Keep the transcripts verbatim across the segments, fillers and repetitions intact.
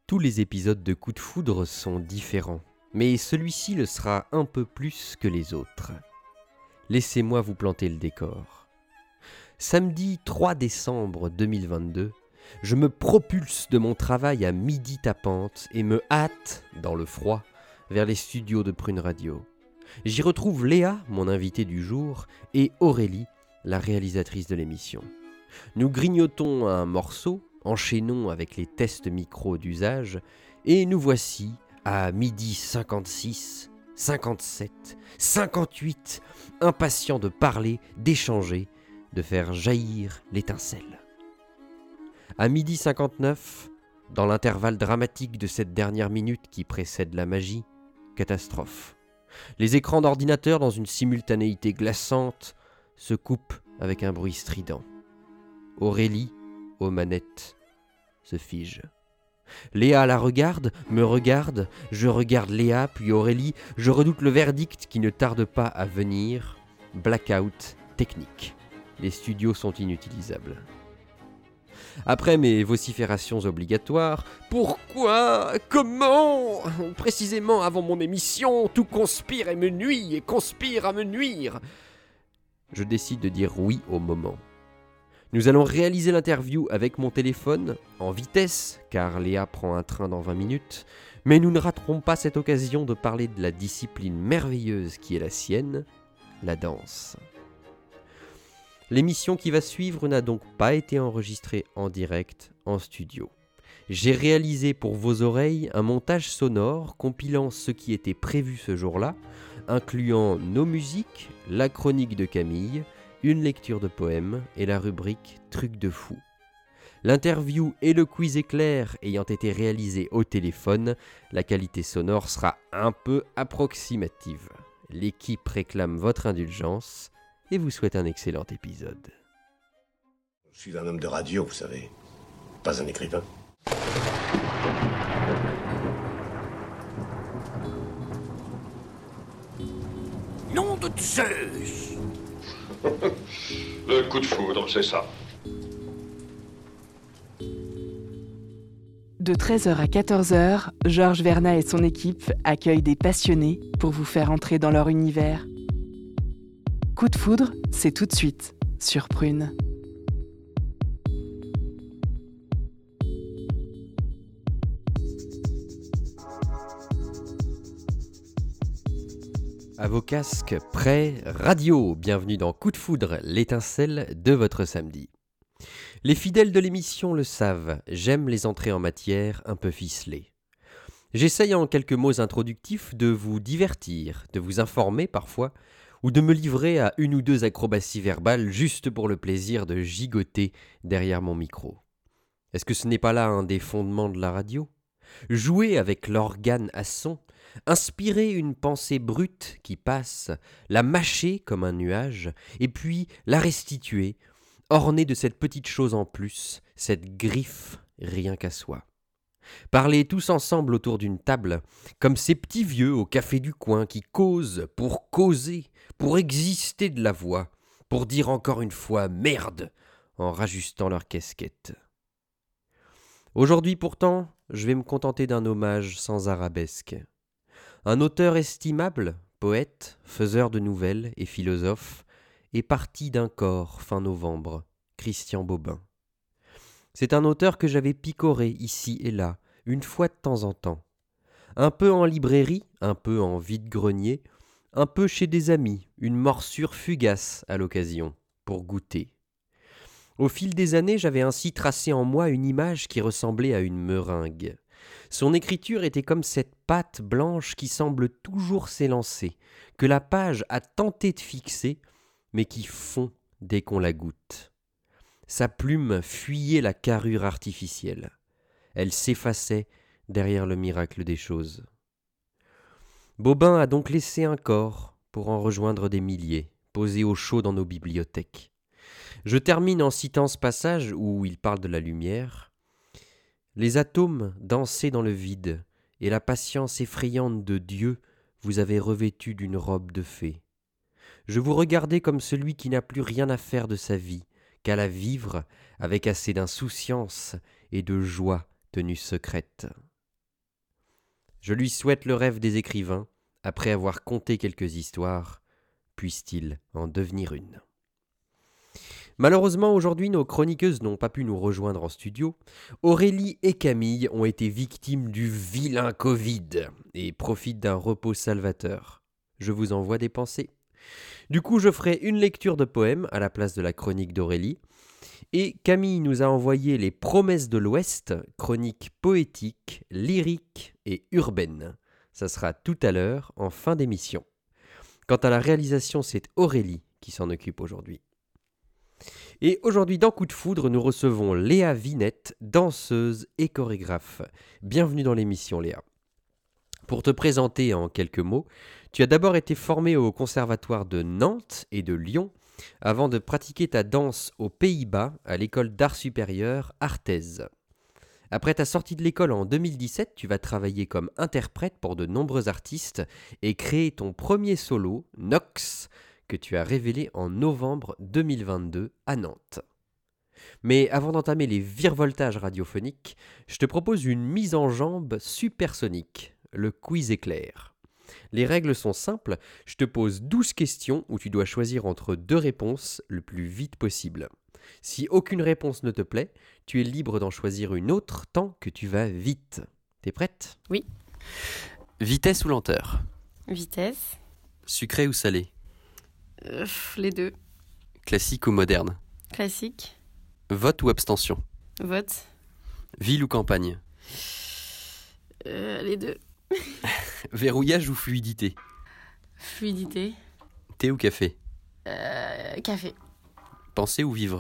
Tous les épisodes de Coup de foudre sont différents, mais celui-ci le sera un peu plus que les autres. Laissez-moi vous planter le décor. Samedi trois décembre deux mille vingt-deux, je me propulse de mon travail à midi tapante et me hâte, dans le froid, vers les studios de Prune Radio. J'y retrouve Léa, mon invitée du jour, et Aurélie, la réalisatrice de l'émission. Nous grignotons un morceau, enchaînons avec les tests micro d'usage, et nous voici à midi cinquante-six, cinquante-sept, cinquante-huit, impatients de parler, d'échanger, de faire jaillir l'étincelle. À midi cinquante-neuf, dans l'intervalle dramatique de cette dernière minute qui précède la magie, catastrophe. Les écrans d'ordinateur, dans une simultanéité glaçante, se coupent avec un bruit strident. Aurélie, aux manettes, se fige. Léa la regarde, me regarde, je regarde Léa, puis Aurélie, je redoute le verdict qui ne tarde pas à venir. Blackout technique. Les studios sont inutilisables. Après mes vociférations obligatoires, pourquoi, comment, précisément avant mon émission, tout conspire et me nuit et conspire à me nuire. Je décide de dire oui au moment. Nous allons réaliser l'interview avec mon téléphone, en vitesse, car Léa prend un train dans vingt minutes, mais nous ne raterons pas cette occasion de parler de la discipline merveilleuse qui est la sienne, la danse. L'émission qui va suivre n'a donc pas été enregistrée en direct, en studio. J'ai réalisé pour vos oreilles un montage sonore compilant ce qui était prévu ce jour-là, incluant nos musiques, la chronique de Camille, une lecture de poèmes et la rubrique « Truc de fou ». L'interview et le quiz éclair ayant été réalisés au téléphone, la qualité sonore sera un peu approximative. L'équipe réclame votre indulgence et vous souhaite un excellent épisode. Je suis un homme de radio, vous savez, pas un écrivain. Nom de Zeus! Le coup de foudre, c'est ça. De treize heures à quatorze heures, Georges Vernat et son équipe accueillent des passionnés pour vous faire entrer dans leur univers. Coup de foudre, c'est tout de suite sur Prune. À vos casques, prêts, radio, bienvenue dans Coup de foudre, l'étincelle de votre samedi. Les fidèles de l'émission le savent, j'aime les entrées en matière un peu ficelées. J'essaye en quelques mots introductifs de vous divertir, de vous informer parfois, ou de me livrer à une ou deux acrobaties verbales juste pour le plaisir de gigoter derrière mon micro. Est-ce que ce n'est pas là un des fondements de la radio ? Jouer avec l'organe à son, inspirer une pensée brute qui passe, la mâcher comme un nuage, et puis la restituer, ornée de cette petite chose en plus, cette griffe rien qu'à soi. Parler tous ensemble autour d'une table, comme ces petits vieux au café du coin qui causent pour causer, pour exister de la voix, pour dire encore une fois « merde » en rajustant leur casquette. Aujourd'hui pourtant, je vais me contenter d'un hommage sans arabesque. Un auteur estimable, poète, faiseur de nouvelles et philosophe, est parti d'un corps fin novembre, Christian Bobin. C'est un auteur que j'avais picoré ici et là, une fois de temps en temps. Un peu en librairie, un peu en vide-grenier, un peu chez des amis, une morsure fugace à l'occasion, pour goûter. Au fil des années, j'avais ainsi tracé en moi une image qui ressemblait à une meringue. Son écriture était comme cette pâte blanche qui semble toujours s'élancer, que la page a tenté de fixer, mais qui fond dès qu'on la goûte. Sa plume fuyait la carrure artificielle. Elle s'effaçait derrière le miracle des choses. Bobin a donc laissé un corps pour en rejoindre des milliers, posés au chaud dans nos bibliothèques. Je termine en citant ce passage où il parle de la lumière. Les atomes dansaient dans le vide, et la patience effrayante de Dieu vous avait revêtu d'une robe de fée. Je vous regardais comme celui qui n'a plus rien à faire de sa vie, qu'à la vivre avec assez d'insouciance et de joie tenue secrète. Je lui souhaite le rêve des écrivains, après avoir conté quelques histoires, puisse-t-il en devenir une. Malheureusement, aujourd'hui, nos chroniqueuses n'ont pas pu nous rejoindre en studio. Aurélie et Camille ont été victimes du vilain Covid et profitent d'un repos salvateur. Je vous envoie des pensées. Du coup, je ferai une lecture de poème à la place de la chronique d'Aurélie. Et Camille nous a envoyé Les Promesses de l'Ouest, chronique poétique, lyrique et urbaine. Ça sera tout à l'heure, en fin d'émission. Quant à la réalisation, c'est Aurélie qui s'en occupe aujourd'hui. Et aujourd'hui, dans Coup de Foudre, nous recevons Léa Vinette, danseuse et chorégraphe. Bienvenue dans l'émission, Léa. Pour te présenter en quelques mots, tu as d'abord été formée au conservatoire de Nantes et de Lyon, avant de pratiquer ta danse aux Pays-Bas à l'école d'art supérieur Arthez. Après ta sortie de l'école en deux mille dix-sept, tu vas travailler comme interprète pour de nombreux artistes et créer ton premier solo, Nox, que tu as révélé en novembre deux mille vingt-deux à Nantes. Mais avant d'entamer les virevoltages radiophoniques, je te propose une mise en jambe supersonique, le quiz éclair. Les règles sont simples, je te pose douze questions où tu dois choisir entre deux réponses le plus vite possible. Si aucune réponse ne te plaît, tu es libre d'en choisir une autre tant que tu vas vite. T'es prête ? Oui. Vitesse ou lenteur ? Vitesse. Sucré ou salé ? Euh, les deux. Classique ou moderne ? Classique. Vote ou abstention ? Vote. Ville ou campagne ? Euh, les deux. Verrouillage ou fluidité ? Fluidité. Thé ou café ? Euh, café. Penser ou vivre ?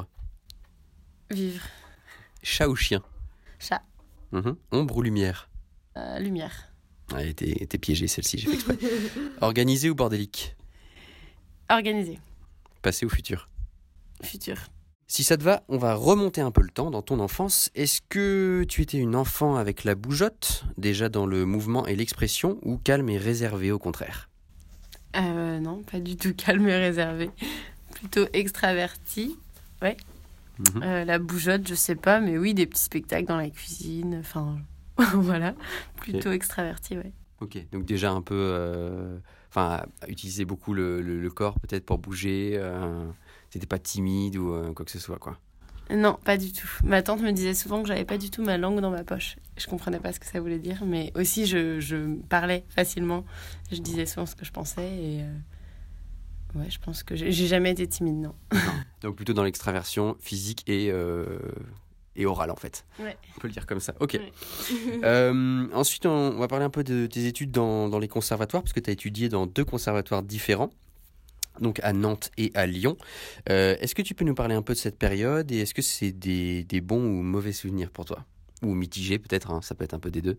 Vivre. Chat ou chien ? Chat. Mmh. Ombre ou lumière ? Euh, lumière. Ah, elle était, était piégée celle-ci, j'ai fait exprès. Organisé ou bordélique ? Organisé. Passé ou futur ? Futur. Si ça te va, on va remonter un peu le temps dans ton enfance. Est-ce que tu étais une enfant avec la bougeotte, déjà dans le mouvement et l'expression, ou calme et réservée au contraire ? Euh, non, pas du tout calme et réservé. Plutôt extraverti. Ouais. Mmh. Euh, la bougeotte, je sais pas, mais oui, des petits spectacles dans la cuisine. Enfin, voilà. Plutôt Ok. extraverti, ouais. Ok, donc déjà un peu... euh, Enfin, utiliser beaucoup le, le, le corps peut-être pour bouger. Euh, t'étais pas timide ou euh, quoi que ce soit, quoi. Non, pas du tout. Ma tante me disait souvent que j'avais pas du tout ma langue dans ma poche. Je comprenais pas ce que ça voulait dire, mais aussi je, je parlais facilement. Je disais souvent ce que je pensais et euh, ouais, je pense que j'ai, j'ai jamais été timide, non. Donc plutôt dans l'extraversion physique et, euh, et orale en fait. Ouais. On peut le dire comme ça. Ok. Ouais. Euh, ensuite, on va parler un peu de tes études dans, dans les conservatoires, parce que tu as étudié dans deux conservatoires différents, donc à Nantes et à Lyon. Euh, est-ce que tu peux nous parler un peu de cette période et est-ce que c'est des, des bons ou mauvais souvenirs pour toi ? Ou mitigés peut-être, hein, ça peut être un peu des deux.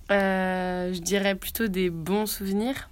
Euh, je dirais plutôt des bons souvenirs.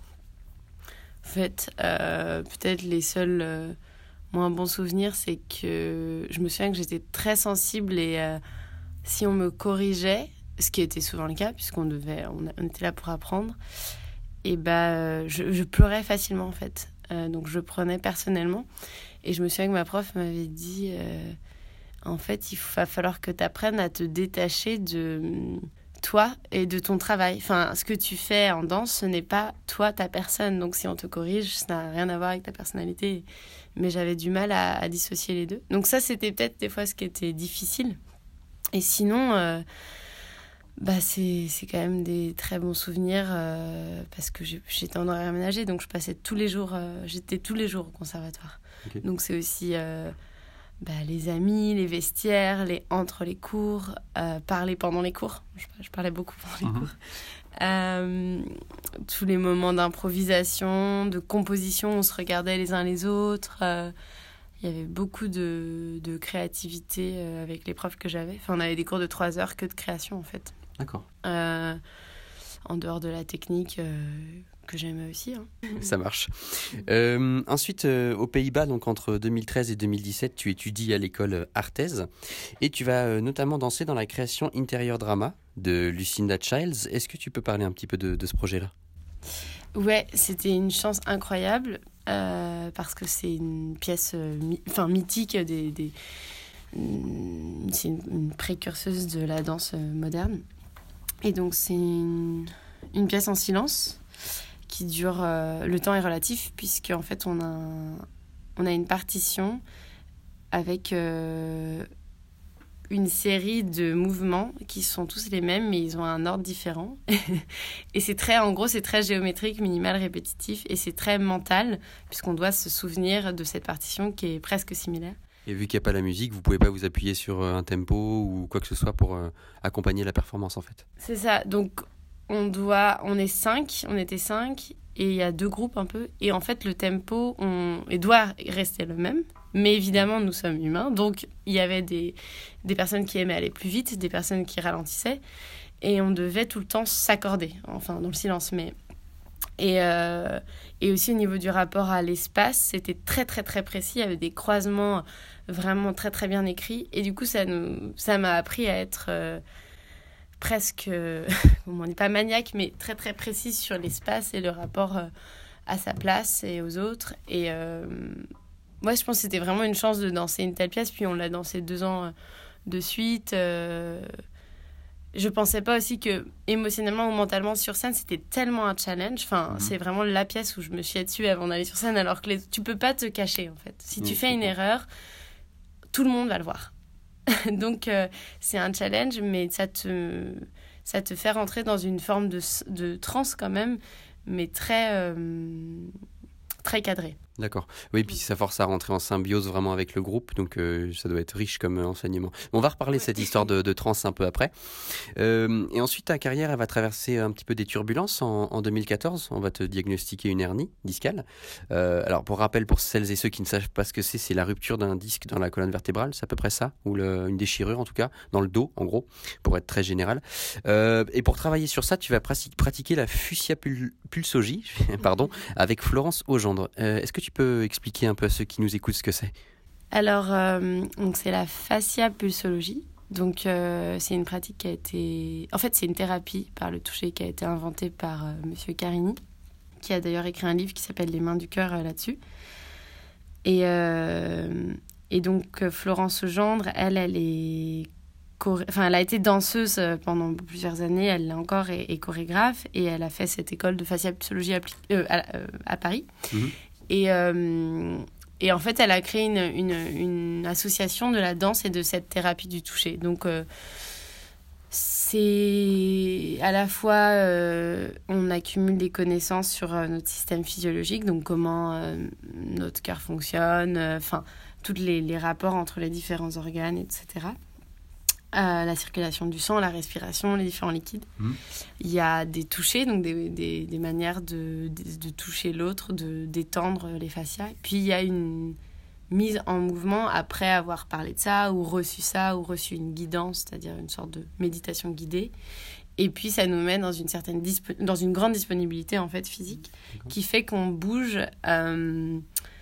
En fait, euh, peut-être les seuls euh, moins bons souvenirs, c'est que je me souviens que j'étais très sensible et euh, si on me corrigeait, ce qui était souvent le cas puisqu'on devait, on, on était là pour apprendre, et ben je, je pleurais facilement en fait. Euh, donc je prenais personnellement et je me souviens que ma prof m'avait dit euh, en fait il va falloir que tu apprennes à te détacher de toi et de ton travail. Enfin, ce que tu fais en danse, ce n'est pas toi, ta personne. Donc, si on te corrige, ça n'a rien à voir avec ta personnalité. Mais j'avais du mal à, à dissocier les deux. Donc ça, c'était peut-être des fois ce qui était difficile. Et sinon, euh, bah c'est, c'est quand même des très bons souvenirs euh, parce que j'ai, j'étais en horaire aménagé. Donc, je passais tous les jours, euh, j'étais tous les jours au conservatoire. Okay. Donc, c'est aussi... Euh, Bah, les amis, les vestiaires, les entre les cours, euh, parler pendant les cours. Je, je parlais beaucoup pendant les mmh. cours. Euh, tous les moments d'improvisation, de composition, on se regardait les uns les autres. Euh, il y avait beaucoup de, de créativité euh, avec les profs que j'avais. Enfin, on avait des cours de trois heures que de création, en fait. D'accord. Euh, en dehors de la technique... Euh, que j'aimais aussi. Hein. Ça marche. Euh, ensuite, euh, aux Pays-Bas, donc entre deux mille treize et deux mille dix-sept, tu étudies à l'école Arthez et tu vas euh, notamment danser dans la création Intérieur Drama de Lucinda Childs. Est-ce que tu peux parler un petit peu de, de ce projet-là ? Ouais, c'était une chance incroyable euh, parce que c'est une pièce euh, mi- enfin, mythique, des, des, c'est une, une précurseuse de la danse euh, moderne. Et donc, c'est une... une pièce en silence qui dure... Euh, le temps est relatif puisque en fait, on a, on a une partition avec euh, une série de mouvements qui sont tous les mêmes, mais ils ont un ordre différent. Et c'est très, en gros, c'est très géométrique, minimal, répétitif, et c'est très mental, puisqu'on doit se souvenir de cette partition qui est presque similaire. Et vu qu'il n'y a pas la musique, vous ne pouvez pas vous appuyer sur un tempo ou quoi que ce soit pour euh, accompagner la performance, en fait. C'est ça. Donc, on doit, on est cinq, on était cinq, et il y a deux groupes un peu. Et en fait, le tempo, on, il doit rester le même. Mais évidemment, nous sommes humains. Donc, il y avait des, des personnes qui aimaient aller plus vite, des personnes qui ralentissaient. Et on devait tout le temps s'accorder, enfin, dans le silence. Mais... Et, euh, et aussi, au niveau du rapport à l'espace, c'était très, très, très précis. Il y avait des croisements vraiment très, très bien écrits. Et du coup, ça, nous, ça m'a appris à être euh, presque, euh, on n'est pas maniaque, mais très, très précis sur l'espace et le rapport euh, à sa place et aux autres. Et... Euh, Moi, je pense que c'était vraiment une chance de danser une telle pièce. Puis on l'a dansé deux ans de suite. Euh... Je pensais pas aussi que émotionnellement ou mentalement sur scène, c'était tellement un challenge. Enfin, mmh. C'est vraiment la pièce où je me chiais dessus avant d'aller sur scène. Alors que les... tu peux pas te cacher, en fait. Si mmh, tu fais une cool. erreur, tout le monde va le voir. Donc, euh, c'est un challenge, mais ça te, ça te fait rentrer dans une forme de, de transe quand même, mais très, euh... très cadrée. D'accord. Oui, puis ça force à rentrer en symbiose vraiment avec le groupe, donc euh, ça doit être riche comme euh, enseignement. On va reparler de cette histoire de, de trance un peu après. Euh, et ensuite, ta carrière, elle va traverser un petit peu des turbulences. En, en deux mille quatorze, on va te diagnostiquer une hernie discale. Euh, alors, pour rappel, pour celles et ceux qui ne savent pas ce que c'est, c'est la rupture d'un disque dans la colonne vertébrale, c'est à peu près ça, ou le, une déchirure en tout cas, dans le dos, en gros, pour être très général. Euh, et pour travailler sur ça, tu vas pratiquer la fasciapulsologie, pardon, avec Florence Augendre. Euh, est-ce que tu Tu peux expliquer un peu à ceux qui nous écoutent ce que c'est ? Alors, euh, donc c'est la fasciapulsologie. Donc, euh, c'est une pratique qui a été... En fait, c'est une thérapie par le toucher qui a été inventée par euh, Monsieur Carini, qui a d'ailleurs écrit un livre qui s'appelle « Les mains du cœur » euh, là-dessus. Et, euh, et donc, Florence Augendre, elle, elle est... Choré... Enfin, elle a été danseuse pendant plusieurs années, elle l'est encore, et, et chorégraphe, et elle a fait cette école de fasciapulsologie appli... euh, à, euh, à Paris. Mmh. Et, euh, et en fait, elle a créé une, une, une association de la danse et de cette thérapie du toucher. Donc, euh, c'est à la fois, euh, on accumule des connaissances sur euh, notre système physiologique, donc comment euh, notre cœur fonctionne, enfin, euh, tous les, les rapports entre les différents organes, et cetera. Euh, la circulation du sang, la respiration, les différents liquides. Mmh. Il y a des touchés, donc des, des, des manières de, de, de toucher l'autre, de détendre les fascias. Puis il y a une mise en mouvement après avoir parlé de ça, ou reçu ça, ou reçu une guidance, c'est-à-dire une sorte de méditation guidée. Et puis ça nous met dans une certaine dispo- dans une grande disponibilité en fait physique, D'accord. qui fait qu'on bouge euh,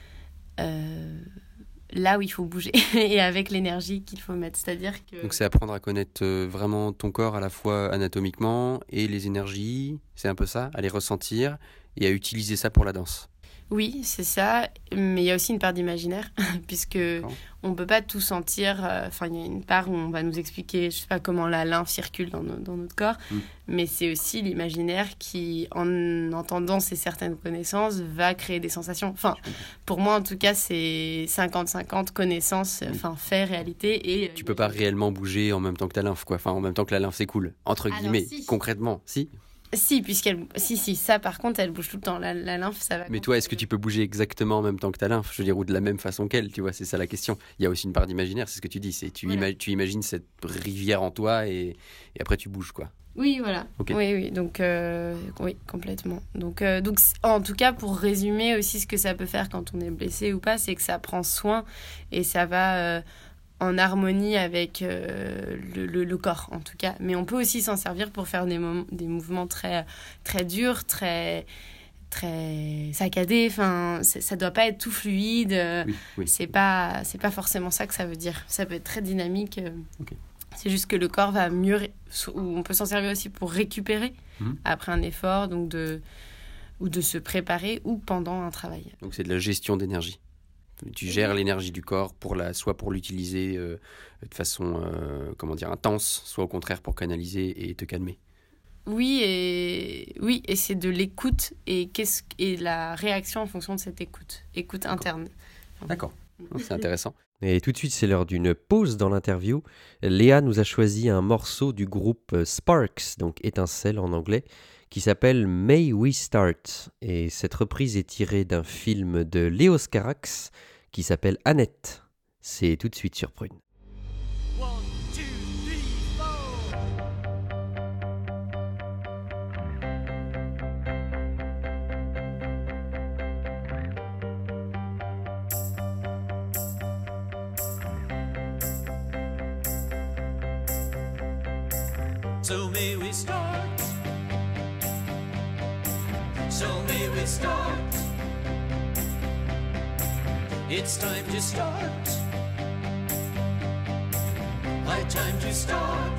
euh, là où il faut bouger et avec l'énergie qu'il faut mettre. C'est-à-dire que... Donc c'est apprendre à connaître vraiment ton corps à la fois anatomiquement et les énergies, c'est un peu ça, à les ressentir et à utiliser ça pour la danse. Oui, c'est ça, mais il y a aussi une part d'imaginaire, puisque D'accord. on ne peut pas tout sentir. Enfin, euh, il y a une part où on va nous expliquer, je ne sais pas comment la lymphe circule dans, no- dans notre corps, mm. mais c'est aussi l'imaginaire qui, en entendant ces certaines connaissances, va créer des sensations. Enfin, pour moi, en tout cas, c'est cinquante cinquante connaissances, enfin, mm. fait, réalité. Et, tu ne peux pas réellement bouger en même temps que ta lymphe, quoi. Enfin, en même temps que la lymphe s'écoule, entre Alors, guillemets, si. concrètement, si Si, puisqu'elle... Si, si, ça, par contre, elle bouge tout le temps. La, la lymphe, ça va... Mais toi, est-ce que tu peux bouger exactement en même temps que ta lymphe ? Je veux dire, ou de la même façon qu'elle, tu vois, c'est ça la question. Il y a aussi une part d'imaginaire, c'est ce que tu dis. C'est, tu, voilà. ima- tu imagines cette rivière en toi et, et après, tu bouges, quoi. Oui, voilà. Okay. Oui, oui, donc, euh, oui, complètement. Donc, euh, donc, en tout cas, pour résumer aussi ce que ça peut faire quand on est blessé ou pas, c'est que ça prend soin et ça va... Euh, en harmonie avec euh, le, le, le corps, en tout cas. Mais on peut aussi s'en servir pour faire des, mom- des mouvements très, très durs, très, très saccadés. Enfin, ça ne doit pas être tout fluide. Oui, oui. C'est pas, c'est pas forcément ça que ça veut dire. Ça peut être très dynamique. Okay. C'est juste que le corps va mieux... Ré- ou on peut s'en servir aussi pour récupérer mmh. après un effort, donc de, ou de se préparer, ou pendant un travail. Donc c'est de la gestion d'énergie. Tu gères l'énergie du corps, pour la, soit pour l'utiliser euh, de façon euh, comment dire, intense, soit au contraire pour canaliser et te calmer. Oui, et, oui, et c'est de l'écoute et, qu'est-ce, et la réaction en fonction de cette écoute, écoute D'accord. interne. D'accord, c'est intéressant. Et tout de suite, c'est l'heure d'une pause dans l'interview. Léa nous a choisi un morceau du groupe Sparks, donc Étincelle en anglais, qui s'appelle May We Start. Et cette reprise est tirée d'un film de Léos Carax qui s'appelle Annette. C'est tout de suite sur Prune. One, two, three, four. So may we start. So may we start. It's time to start. High time to start.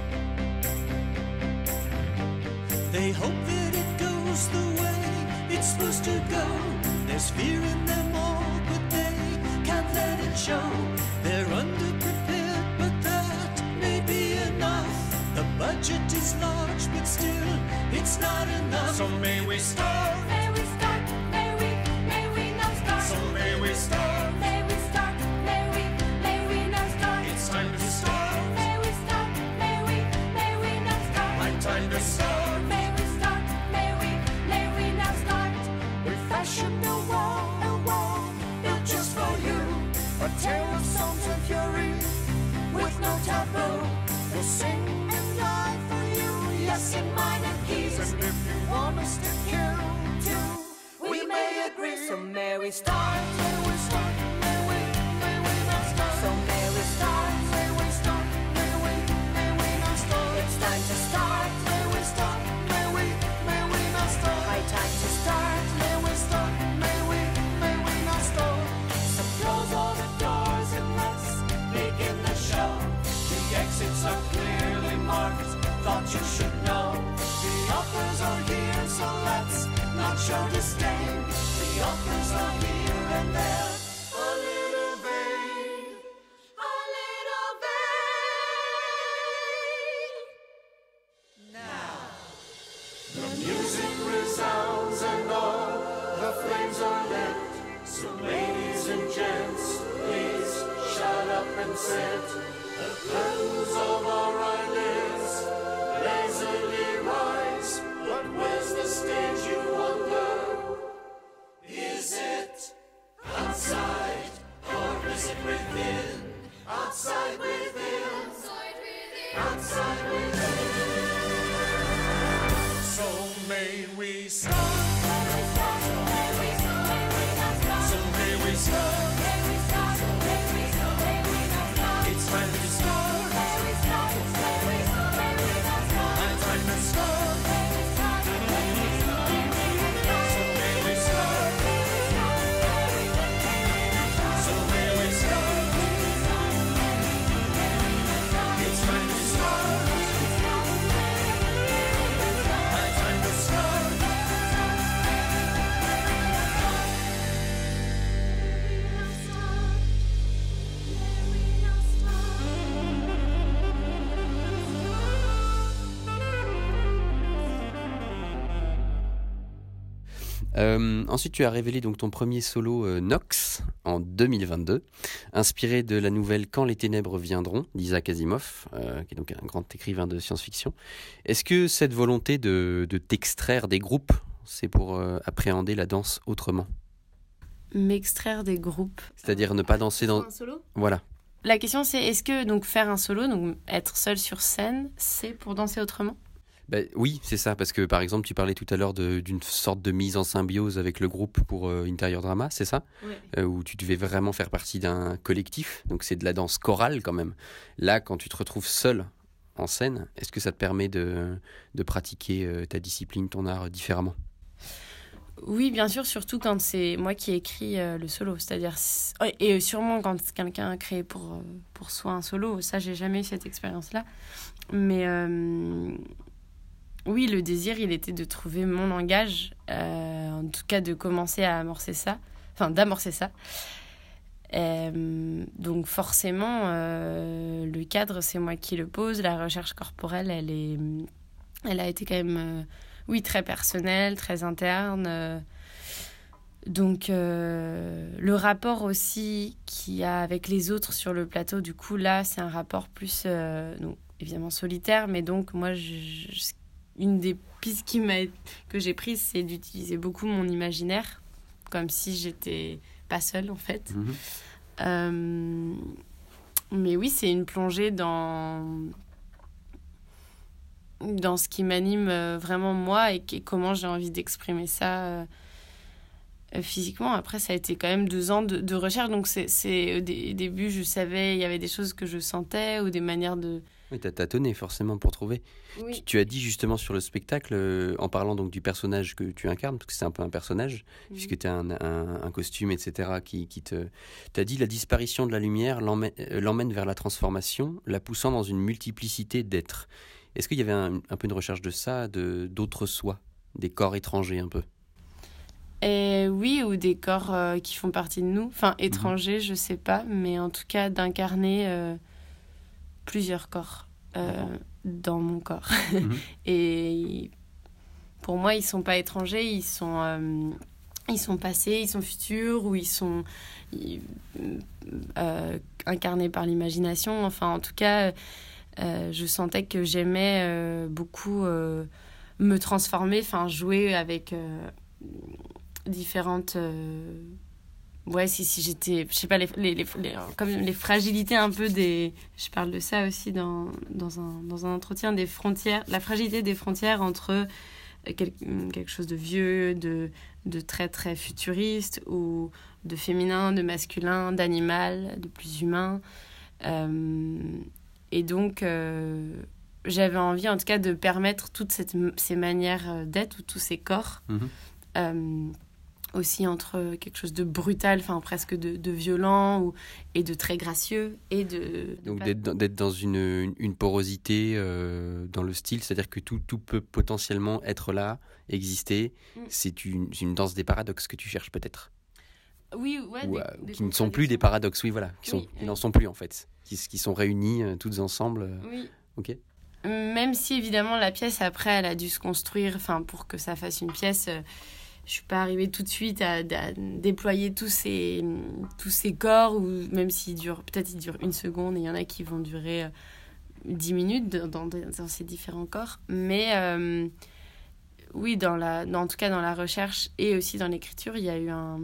They hope that it goes the way it's supposed to go. There's fear in them all, but they can't let it show. They're underprepared, but that may be enough. The budget is large, but still, it's not enough. So may we start. May we start, may we, may we now start. So may we start. May we start, may we, may we now start. It's time to start. May we start, may we, may we now start. High time to start. May we start, may we, may we now start. We fashioned a wall, a wall built just for you. A tale of songs of fury with no taboo. We'll sing and die for you, yes, in minor keys. And if you want us to kill too, we may agree. So may we start, may we start, may we, may we not start. So may we start, may we start, may we, may we not start. It's time to start, may we start, may we, may we not start. High time to start, may we start, may we, may we not start. So close all the doors and let's begin the show. The exits are clearly marked, thought you should know. The offers are here, so let's not show disdain. The offers are here and they're a little vain, a little vain. Now, the music resounds and all the flames are lit. So ladies and gents, please shut up and sit. The curtains of our eyelids lazily rise. But where's the stage, you wonder? Is it outside or is it within? Outside within, outside within. So may we start. So may we start. It's time to start. High time to start. So may we start. So may we start. It's time to start. High time to start. Euh, ensuite, tu as révélé donc ton premier solo euh, Nox en deux mille vingt-deux, inspiré de la nouvelle Quand les ténèbres viendront d'Isaac Asimov, euh, qui est donc un grand écrivain de science-fiction. Est-ce que cette volonté de, de t'extraire des groupes, c'est pour euh, appréhender la danse autrement ? M'extraire des groupes. C'est-à-dire ne pas danser dans... Un solo ? Voilà. La question c'est, est-ce que donc faire un solo, donc être seul sur scène, c'est pour danser autrement ? Ben, oui, c'est ça, parce que par exemple, tu parlais tout à l'heure de, d'une sorte de mise en symbiose avec le groupe pour euh, Intérieur Drama, c'est ça ? Ouais. euh, Où tu devais vraiment faire partie d'un collectif, donc c'est de la danse chorale quand même. Là, quand tu te retrouves seul en scène, est-ce que ça te permet de, de pratiquer euh, ta discipline, ton art différemment ? Oui, bien sûr, surtout quand c'est moi qui ai écrit euh, le solo. C'est-à-dire, et sûrement quand quelqu'un a créé pour, euh, pour soi un solo, ça, j'ai jamais eu cette expérience-là. Mais euh, oui, le désir, il était de trouver mon langage, euh, en tout cas de commencer à amorcer ça, enfin d'amorcer ça. Euh, donc forcément, euh, le cadre, c'est moi qui le pose. La recherche corporelle, elle est, elle a été quand même, euh, oui, très personnelle, très interne. euh, Donc, euh, le rapport aussi qu'il y a avec les autres sur le plateau, du coup, là, c'est un rapport plus, euh, donc, évidemment solitaire, mais donc, moi, je, je- une des pistes qui m'a, que j'ai prises, c'est d'utiliser beaucoup mon imaginaire, comme si j'étais pas seule, en fait. Mhm. Euh, mais oui, c'est une plongée dans, dans ce qui m'anime euh, vraiment moi et, qui- comment j'ai envie d'exprimer ça euh, euh, physiquement. Après, ça a été quand même deux ans de, de recherche. Donc, c'est, c'est, au dé- début, je savais, il y avait des choses que je sentais ou des manières de... Oui, t'as tâtonné forcément pour trouver. Tu, Oui, tu as dit justement sur le spectacle, euh, en parlant donc du personnage que tu incarnes, parce que c'est un peu un personnage, puisque tu as un, un- un costume, et cetera, qui, qui te... Tu as dit la disparition de la lumière l'emmène, euh, l'emmène vers la transformation, la poussant dans une multiplicité d'êtres. Est-ce qu'il y avait un, un peu une recherche de ça, de, d'autres soi, des corps étrangers un peu? Et oui, ou des corps euh, qui font partie de nous. Enfin, étrangers, je sais pas, mais en tout cas, d'incarner euh, plusieurs corps euh, D'accord. dans mon corps. Mhm. Et pour moi, ils sont pas étrangers, ils sont, euh, ils sont passés, ils sont futurs, ou ils sont ils- euh, incarnés par l'imagination. Enfin, en tout cas, euh, je sentais que j'aimais euh, beaucoup euh, me transformer, enfin, jouer avec euh, différentes... euh, Ouais, si, si j'étais, je sais pas, les, les, les, les- comme les fragilités un peu des... Je parle de ça aussi dans, dans, un, dans un entretien, des frontières, la fragilité des frontières entre euh, quel- quelque chose de vieux, de, de très très futuriste, ou de féminin, de masculin, d'animal, de plus humain. Euh, et donc, euh, j'avais envie en tout cas de permettre toutes cette, ces manières euh, d'être, ou tous ces corps. Mhm. Euh, aussi entre quelque chose de brutal, enfin presque de, de violent, ou, et de très gracieux, et de... de Donc pas- d'être dans, d'être dans une, une, une porosité euh, dans le style, c'est-à-dire que tout, tout peut potentiellement être là, exister. Mm. C'est une, c'est une danse des paradoxes que tu cherches peut-être. Oui, ouais, Ou, des- euh, des qui ne sont plus des contradictions. paradoxes, oui, voilà. Qui, sont, Oui, qui oui. n'en sont plus en fait. Qui, qui sont réunis euh, toutes ensemble. euh, Oui. Ok. Même si évidemment la pièce après elle a dû se construire, enfin pour que ça fasse une pièce, euh, je suis pas arrivée tout de suite à, à déployer tous ces tous ces corps, ou même s'ils durent, peut-être ils durent une seconde, et il y en a qui vont durer euh, dix minutes dans, dans, dans ces différents corps. Mais euh, oui, dans la, dans, en tout cas dans la recherche et aussi dans l'écriture, il y a eu un,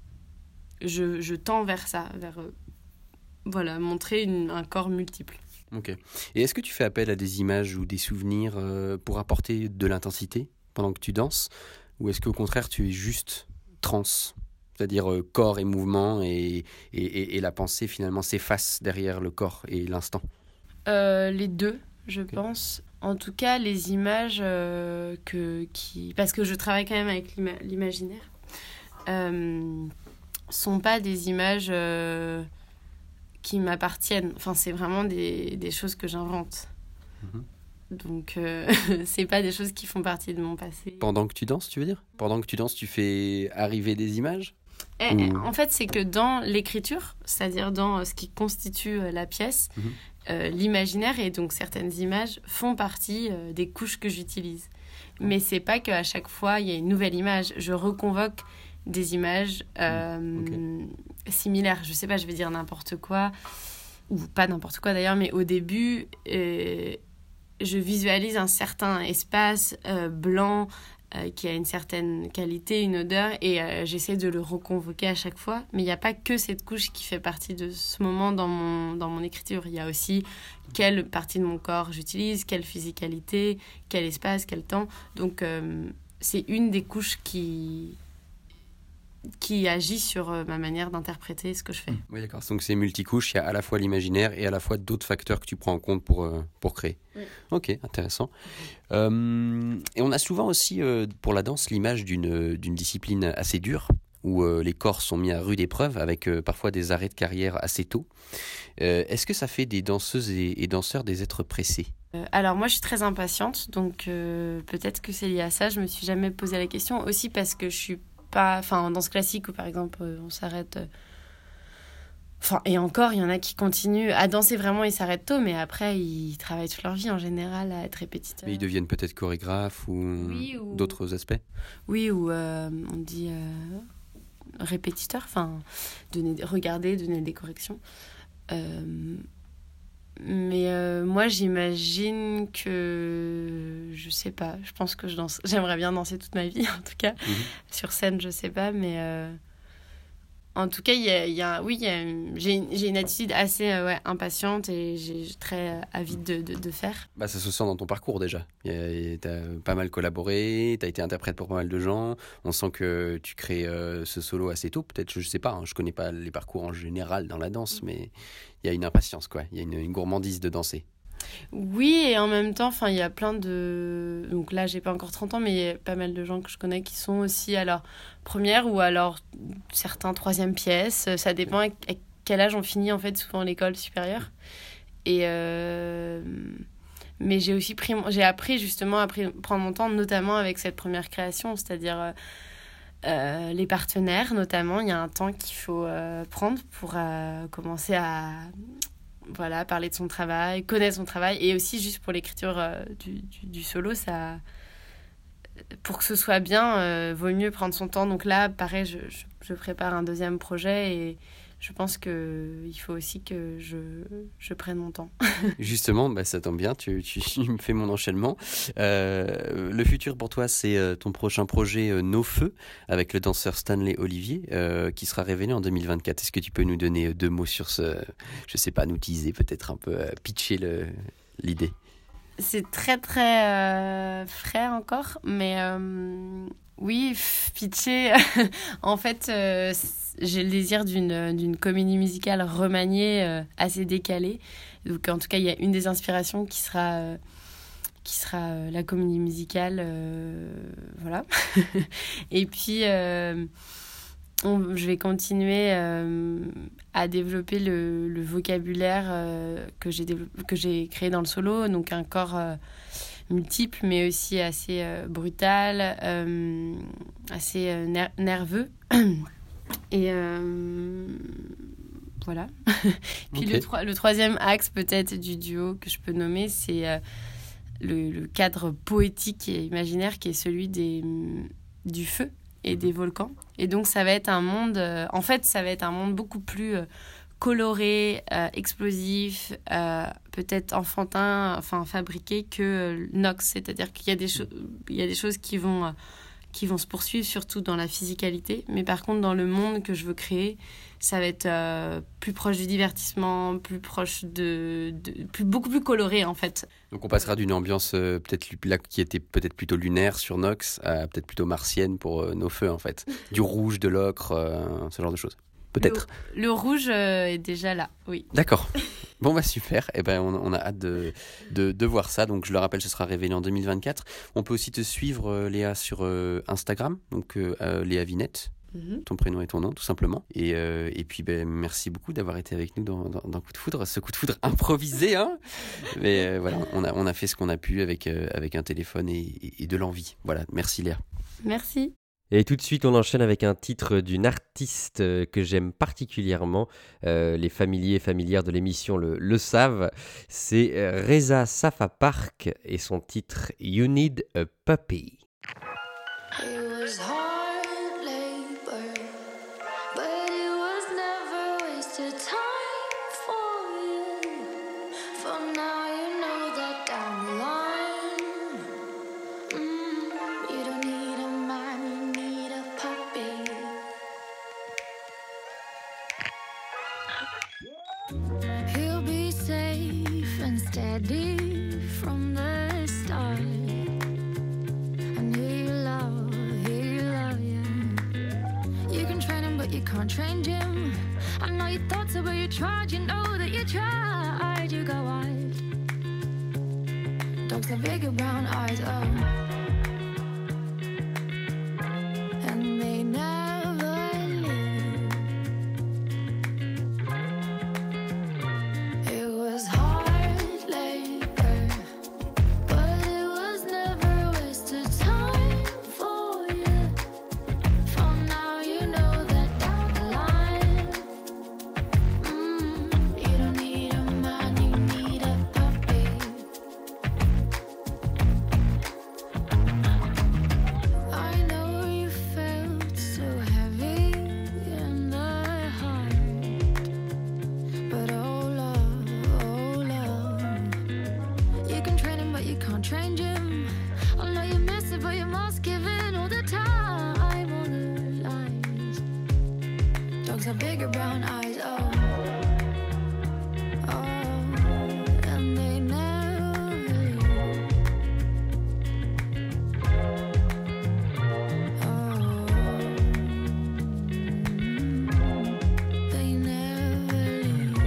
je, je tends vers ça, vers euh, voilà, montrer une- un corps multiple. Ok. Et est-ce que tu fais appel à des images ou des souvenirs euh, pour apporter de l'intensité pendant que tu danses? Ou est-ce qu'au contraire tu es juste trans? C'est-à-dire euh, corps et mouvement et, et, et, et la pensée finalement s'efface derrière le corps et l'instant? Euh, les deux, je pense. En tout cas, les images euh, que, qui... Parce que je travaille quand même avec l'ima- l'imaginaire. Euh, sont pas des images euh, qui m'appartiennent. Enfin, c'est vraiment des, des choses que j'invente. Mhm. Donc, euh, c'est pas des choses qui font partie de mon passé. Pendant que tu danses, tu veux dire? Pendant que tu danses, tu fais arriver des images? Eh, Ou- eh, en fait, c'est que dans l'écriture, c'est-à-dire dans euh, ce qui constitue euh, la pièce, Mhm. euh, l'imaginaire et donc certaines images font partie euh, des couches que j'utilise. Mais c'est pas qu'à chaque fois il y a une nouvelle image. Je reconvoque des images euh, similaires. Je sais pas, je vais dire n'importe quoi, ou pas n'importe quoi d'ailleurs, mais au début, euh, je visualise un certain espace euh, blanc euh, qui a une certaine qualité, une odeur, et euh, j'essaie de le reconvoquer à chaque fois. Mais il n'y a pas que cette couche qui fait partie de ce moment dans mon, dans mon écriture. Il y a aussi quelle partie de mon corps j'utilise, quelle physicalité, quel espace, quel temps. Donc euh, c'est une des couches qui, qui agit sur euh, ma manière d'interpréter ce que je fais. Oui, d'accord. Donc c'est multicouche, il y a à la fois l'imaginaire et à la fois d'autres facteurs que tu prends en compte pour, euh, pour créer. Oui. Ok, intéressant. Euh, et on a souvent aussi euh, pour la danse l'image d'une, d'une discipline assez dure, où euh, les corps sont mis à rude épreuve, avec euh, parfois des arrêts de carrière assez tôt. Euh, est-ce que ça fait des danseuses et, et danseurs des êtres pressés? Euh, alors moi je suis très impatiente, donc euh, peut-être que c'est lié à ça. Je me suis jamais posé la question, aussi parce que je suis pas, enfin en danse classique où par exemple euh, on s'arrête euh, Enfin, et encore, il y en a qui continuent à danser vraiment, ils s'arrêtent tôt, mais après, ils travaillent toute leur vie en général à être répétiteurs. Mais ils deviennent peut-être chorégraphes ou, Oui, ou- d'autres aspects. Oui, ou euh, on dit euh, répétiteur, enfin, donner, regarder, donner des corrections. Euh, mais euh, moi, j'imagine que... Je sais pas, je pense que je danse. J'aimerais bien danser toute ma vie, en tout cas. Mhm. Sur scène, je sais pas, mais... euh, En tout cas, il y a, il y a, oui, il y a une- j'ai, une- j'ai une attitude assez euh, ouais, impatiente et j'ai très euh, avide de, de, de faire. Bah, ça se sent dans ton parcours déjà. Tu as pas mal collaboré, tu as été interprète pour pas mal de gens. On sent que tu crées euh, ce solo assez tôt. Peut-être, je sais pas, hein, je connais pas les parcours en général dans la danse, mais il y a une impatience, quoi. Il y a une, une gourmandise de danser. Oui, et en même temps, enfin, il y a plein de... Donc là, j'ai pas encore trente ans, mais il y a pas mal de gens que je connais qui sont aussi à leur première ou à leur certains troisième pièce. Ça dépend à à quel âge on finit, en fait, souvent l'école supérieure. Et... euh, Mais j'ai aussi pris... J'ai appris, justement, à pris- prendre mon temps, notamment avec cette première création, c'est-à-dire... euh, euh, les partenaires, notamment, il y a un temps qu'il faut euh, prendre pour euh, commencer à... Voilà, parler de son travail, connaître son travail, et aussi juste pour l'écriture euh, du, du, du solo, ça, pour que ce soit bien, euh, vaut mieux prendre son temps. Donc là, pareil, je, je, je prépare un deuxième projet et je pense qu'il faut aussi que je, je prenne mon temps. Justement, bah, ça tombe bien, tu, tu, tu me fais mon enchaînement. Euh, le futur pour toi, c'est euh, ton prochain projet euh, Nos Feux, avec le danseur Stanley Olivier, euh, qui sera révélé en deux mille vingt-quatre. Est-ce que tu peux nous donner euh, deux mots sur ce... Je sais pas, nous teaser, peut-être un peu, euh, pitcher le, l'idée? C'est très très euh, frais encore, mais euh, oui, f- pitcher. En fait, euh, j'ai le désir d'une d'une comédie musicale remaniée, euh, assez décalée. Donc en tout cas, il y a une des inspirations qui sera euh, qui sera euh, la comédie musicale, euh, voilà. Et puis euh, on- je vais continuer euh, à développer le, le vocabulaire euh, que j'ai développé- que j'ai créé dans le solo, donc un corps euh, multiple, mais aussi assez euh, brutal, euh, assez euh, ner- nerveux. Et euh, voilà. Puis Ok. le, troi- le troisième axe peut-être du duo que je peux nommer, c'est euh, le, le cadre poétique et imaginaire qui est celui des, du feu et des volcans. Et donc ça va être un monde, euh, en fait ça va être un monde beaucoup plus euh, coloré, euh, explosif, euh, peut-être enfantin, enfin fabriqué que euh, Nox. C'est-à-dire qu'il y a des, cho- il y a des choses qui vont, euh, qui vont se poursuivre, surtout dans la physicalité. Mais par contre, dans le monde que je veux créer, ça va être euh, plus proche du divertissement, plus proche de, de plus, beaucoup plus coloré en fait. Donc on passera d'une ambiance euh, peut-être lu- là, qui était peut-être plutôt lunaire sur Nox à peut-être plutôt martienne pour euh, Nos Feux, en fait. Du rouge, de l'ocre, euh, ce genre de choses. Peut-être. Le, le rouge euh, est déjà là, oui. D'accord. Bon, bah super. Eh ben, on, on a hâte de, de, de voir ça. Donc, je le rappelle, ce sera révélé en deux mille vingt-quatre. On peut aussi te suivre, euh, Léa, sur euh, Instagram. Donc, euh, euh, Léa Vinette, Mhm. ton prénom et ton nom, tout simplement. Et, euh, et puis, ben, merci beaucoup d'avoir été avec nous dans, dans, dans Coup de Foudre. Ce coup de foudre improvisé, hein. Mais euh, voilà, on a, on a fait ce qu'on a pu avec, euh, avec un téléphone et, et, et de l'envie. Voilà, merci Léa. Merci. Et tout de suite, on enchaîne avec un titre d'une artiste euh, que j'aime particulièrement. Euh, les familiers et familières de l'émission le, le savent. C'est euh, Reza Safa Park et son titre You Need a Puppy. It was hard labor, but it was never wasted time for you. For now you know that down the line, mm, you don't need a man, you need a puppy. He'll be safe and steady from the start. And he'll love, he'll love you. You can train him, but you can't train him. I know you thought so, but you tried. You know that you tried. You go wild. Dogs have bigger brown eyes, oh. And they never leave. It was hard labor, but it was never wasted time for you. For now you know that down the line, mm, bigger brown eyes, oh, oh, and they never leave. Oh, they never leave.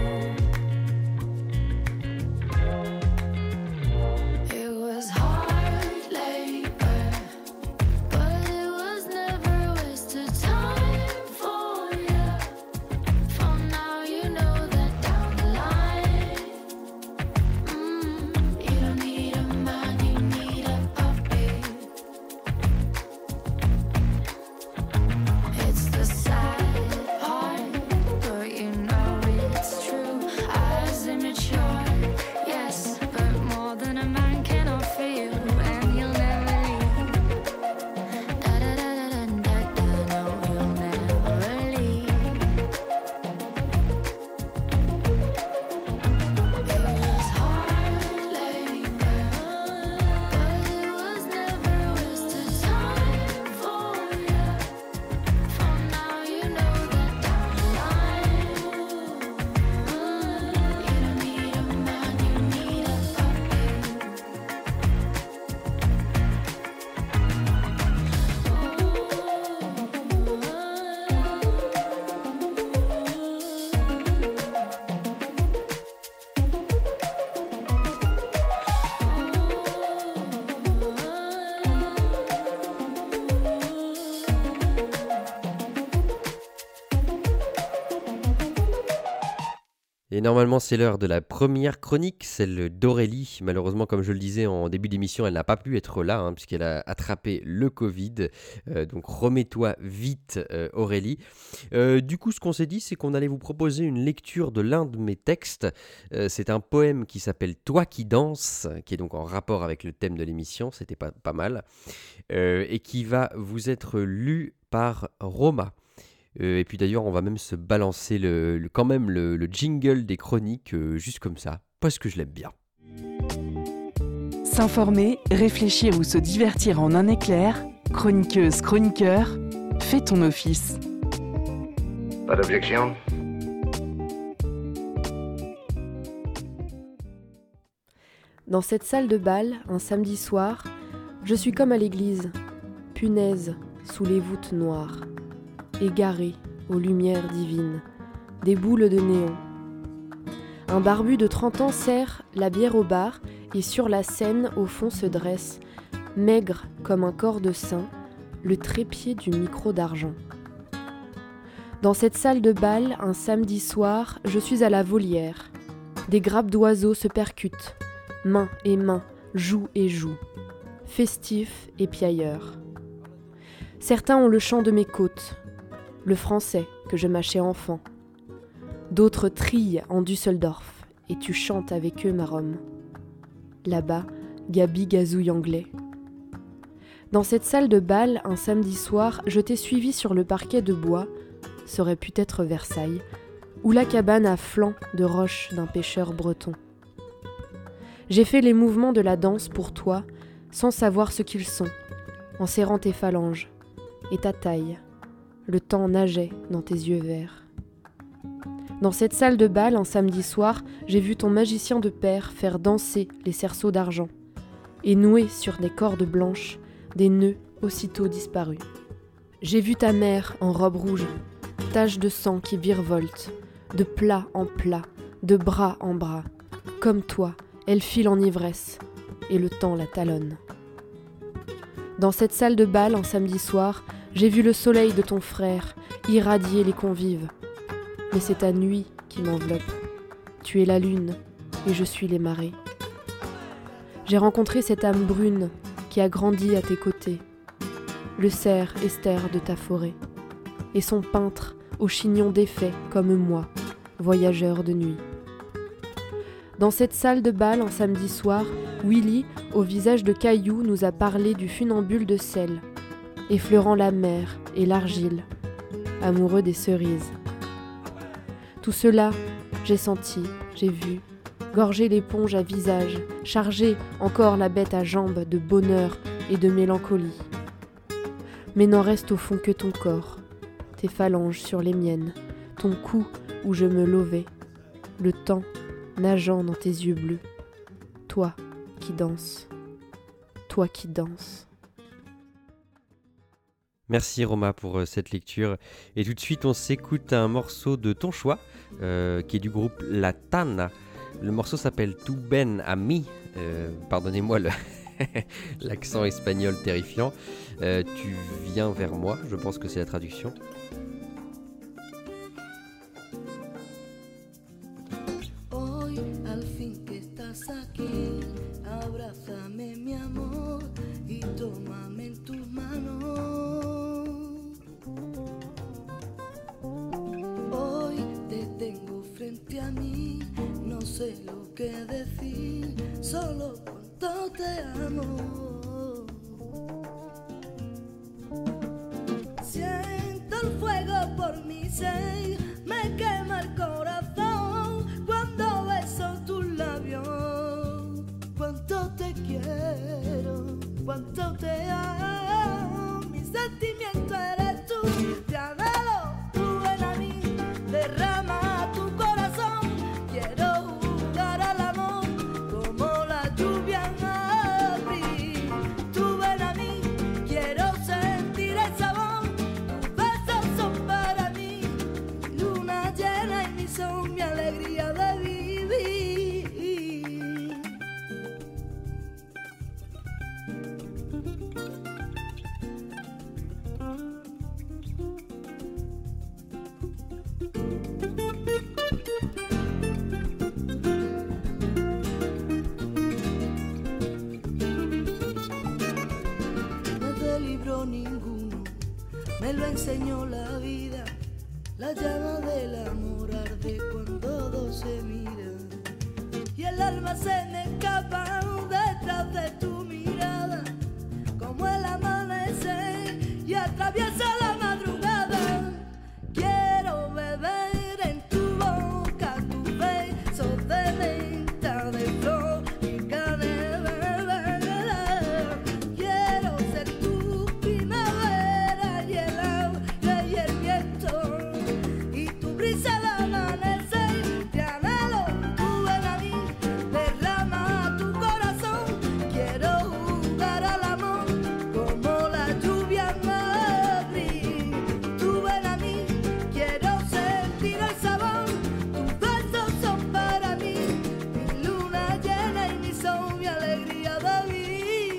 It was hard labor, but it was never wasted time for you. For now you know that down the line, mm, you don't need a man, you need a puppy. It's the sad part, but you know it's true. As immature, yes, but more than a man can offer you, and you'll never leave. Da da da da da da da, no, you'll never leave. It was hard labor, but it was never wasted time for you. For now you know that down the line, mm, you don't need a man, you need a Et normalement, c'est l'heure de la première chronique, celle d'Aurélie. Malheureusement, comme je le disais en début d'émission, elle n'a pas pu être là, hein, puisqu'elle a attrapé le Covid. Euh, donc remets-toi vite, euh, Aurélie. Euh, du coup, ce qu'on s'est dit, c'est qu'on allait vous proposer une lecture de l'un de mes textes. Euh, c'est un poème qui s'appelle « Toi qui danses », qui est donc en rapport avec le thème de l'émission, c'était pas, pas mal, euh, et qui va vous être lu par Roma. Euh, et puis d'ailleurs, on va même se balancer le, le- quand même le, le jingle des chroniques, euh, juste comme ça, parce que je l'aime bien. S'informer, réfléchir ou se divertir en un éclair, chroniqueuse, chroniqueur, fais ton office. Pas d'objection? Dans cette salle de bal, un samedi soir, je suis comme à l'église, punaise sous les voûtes noires, égarée aux lumières divines, des boules de néon. Un barbu de trente ans sert la bière au bar et sur la scène, au fond, se dresse, maigre comme un corps de saint, le trépied du micro d'argent. Dans cette salle de bal, un samedi soir, je suis à la volière. Des grappes d'oiseaux se percutent, main et main, joue et joue, festifs et piailleurs. Certains ont le chant de mes côtes, le français que je mâchais enfant. D'autres trillent en Düsseldorf, et tu chantes avec eux, ma Rome. Là-bas, Gabi gazouille anglais. Dans cette salle de bal, un samedi soir, je t'ai suivi sur le parquet de bois, ça aurait pu être Versailles, ou la cabane à flanc de roche d'un pêcheur breton. J'ai fait les mouvements de la danse pour toi, sans savoir ce qu'ils sont, en serrant tes phalanges et ta taille. Le temps nageait dans tes yeux verts. Dans cette salle de bal, un samedi soir, j'ai vu ton magicien de père faire danser les cerceaux d'argent et nouer sur des cordes blanches des nœuds aussitôt disparus. J'ai vu ta mère en robe rouge, tache de sang qui virevolte, de plat en plat, de bras en bras. Comme toi, elle file en ivresse et le temps la talonne. Dans cette salle de bal, un samedi soir, j'ai vu le soleil de ton frère irradier les convives. Mais c'est ta nuit qui m'enveloppe. Tu es la lune et je suis les marées. J'ai rencontré cette âme brune qui a grandi à tes côtés, le cerf Esther de ta forêt, et son peintre au chignon défait comme moi, voyageur de nuit. Dans cette salle de bal, un samedi soir, Willy, au visage de cailloux, nous a parlé du funambule de sel, effleurant la mer et l'argile, amoureux des cerises. Tout cela, j'ai senti, j'ai vu, gorger l'éponge à visage, charger encore la bête à jambes de bonheur et de mélancolie. Mais n'en reste au fond que ton corps, tes phalanges sur les miennes, ton cou où je me lovais, le temps nageant dans tes yeux bleus. Toi qui danses, toi qui danses. Merci Roma pour euh, cette lecture. Et tout de suite, on s'écoute un morceau de ton choix, euh, qui est du groupe La Tana. Le morceau s'appelle Tu ven a mí. Euh, pardonnez-moi le l'accent espagnol terrifiant. Euh, tu viens vers moi, je pense que c'est la traduction. Hoy al fin que estás aquí, abrázame mi amor y tómame en tus manos. Hoy te tengo frente a mí, no sé lo que decir, solo cuánto te amo. Siento el fuego por mi ser, me quema el corazón cuando beso tus labios. Cuánto te quiero, cuánto te amo, mi sentimiento eres tú. Te anhelo, tú ven a mí, derrama tu corazón. Quiero jugar al amor como la lluvia en abril. Tú ven a mí, quiero sentir el sabor. Tus besos son para mí luna llena y mi son, mi alegría de vivir. No te libro ninguno, me lo enseñó la vida. La llama del amor arde cuando dos se miran, y el alma se me escapa detrás de tu mirada, como el amanecer y atraviesa la madrugada. Quiero beber en tu boca tus besos de menta, de flor y canela. Quiero ser tu primavera y el aire y el viento y tu brisa al amanecer. Te anhelo, tú ven a mí, derrama tu corazón. Quiero jugar al amor como la lluvia en abril. Tú ven a mí, quiero sentir el sabor. Tus besos son para mí mi luna llena y mi son, mi alegría de vivir.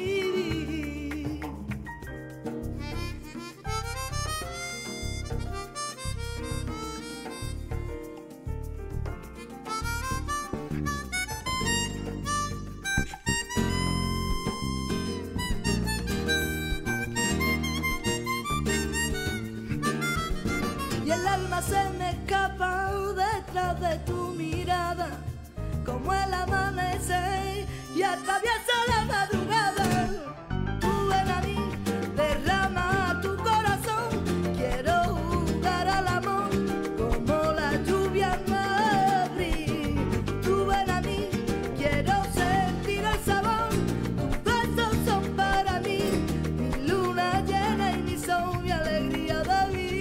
Y el alma se me escapa detrás de tu mirada, como el amanecer y atraviesa la madrugada. Tú ven a mí, derrama tu corazón. Quiero jugar al amor como la lluvia en abril. Tú ven a mí, quiero sentir el sabor. Tus besos son para mí mi luna llena y mi son, mi alegría de vivir.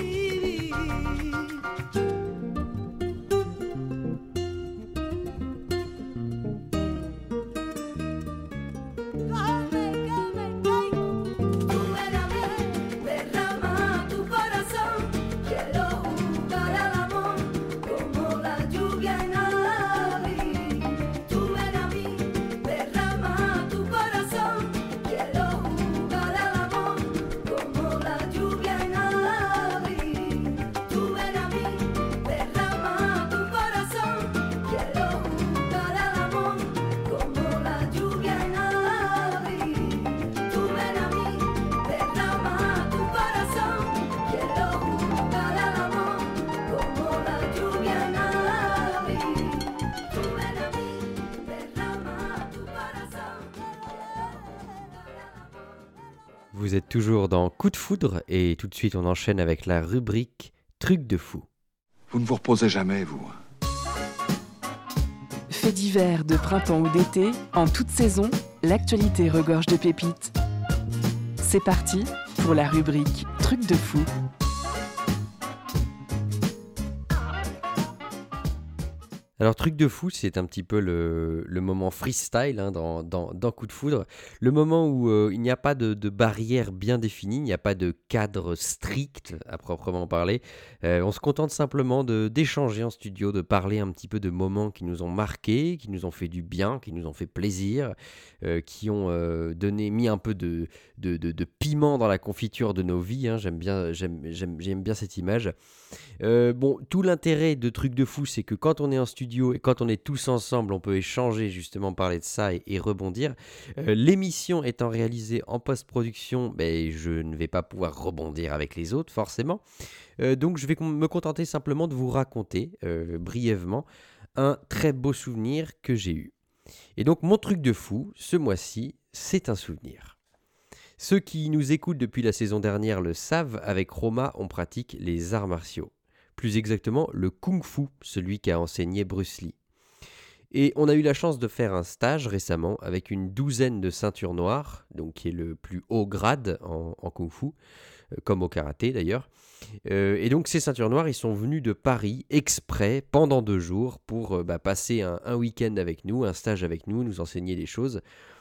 Tú ven a mí, derrama tu corazón. Quiero jugar al amor como la lluvia en abril. Tú ven a mí, derrama tu corazón. Quiero jugar al amor como la lluvia en abril. Tú ven a mí, derrama tu corazón. Quiero jugar al amor como la lluvia en abril. Tú ven a mí, derrama tu corazón. Quiero jugar al amor como la lluvia en abril. Tú ven a mí, derrama tu corazón. Vous êtes toujours dans Coup de foudre et tout de suite on enchaîne avec la rubrique Truc de fou. Vous ne vous reposez jamais, vous. Faits divers de printemps ou d'été, en toute saison, l'actualité regorge de pépites. C'est parti pour la rubrique Truc de fou. Alors, truc de fou, c'est un petit peu le, le moment freestyle hein, dans, dans, dans Coup de foudre. Le moment où euh, il n'y a pas de, de barrière bien définie, il n'y a pas de cadre strict à proprement parler. Euh, on se contente simplement de, d'échanger en studio, de parler un petit peu de moments qui nous ont marqués, qui nous ont fait du bien, qui nous ont fait plaisir, euh, qui ont euh, donné, mis un peu de, de, de, de piment dans la confiture de nos vies. Hein. J'aime bien, j'aime, j'aime, j'aime bien cette image. Euh, bon, tout l'intérêt de Truc de fou, c'est que quand on est en studio et quand on est tous ensemble, on peut échanger, justement, parler de ça et, et rebondir. Euh, l'émission étant réalisée en post-production, ben, je ne vais pas pouvoir rebondir avec les autres, forcément. Euh, donc, je vais com- me contenter simplement de vous raconter, euh, brièvement, un très beau souvenir que j'ai eu. Et donc, mon truc de fou, ce mois-ci, c'est un souvenir. Ceux qui nous écoutent depuis la saison dernière le savent, avec Roma, on pratique les arts martiaux. Plus exactement, le kung-fu, celui qu'a enseigné Bruce Lee. Et on a eu la chance de faire un stage récemment avec une douzaine de ceintures noires, donc qui est le plus haut grade en, en kung-fu, euh, comme au karaté d'ailleurs. Euh, et donc ces ceintures noires, ils sont venus de Paris exprès pendant deux jours pour euh, bah, passer un, un week-end avec nous, un stage avec nous, nous enseigner des choses.